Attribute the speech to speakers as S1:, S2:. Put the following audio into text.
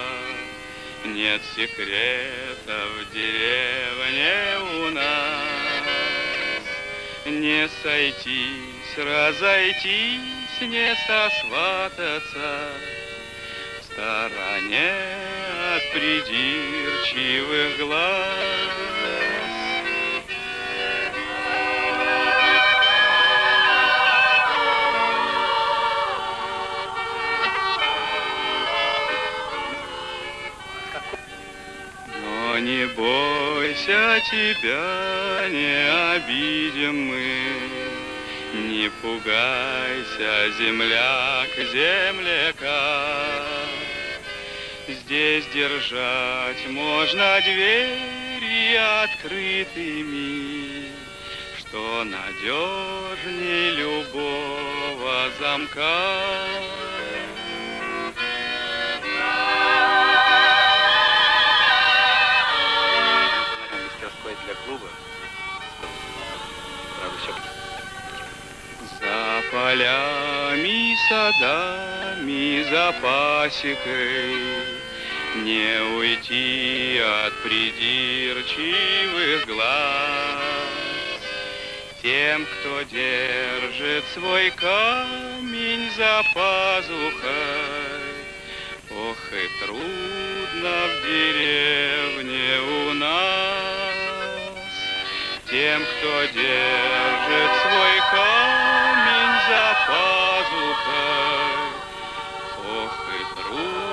S1: Нет секретов в деревне у нас. Не сойтись, разойтись, не сосвататься в стороне от придирчивых глаз. Но не бойся, тебя не обидим мы. Не пугайся, земляк, земляка. Здесь держать можно двери открытыми, что надежней любого замка.
S2: Мастерской для клуба. Правда, все.
S1: За полями, садами, за пасекой не уйти от придирчивых глаз. Тем, кто держит свой камень за пазухой, ох и трудно в деревне у нас. Тем, кто держит свой камень за пазухой, ох и трудно.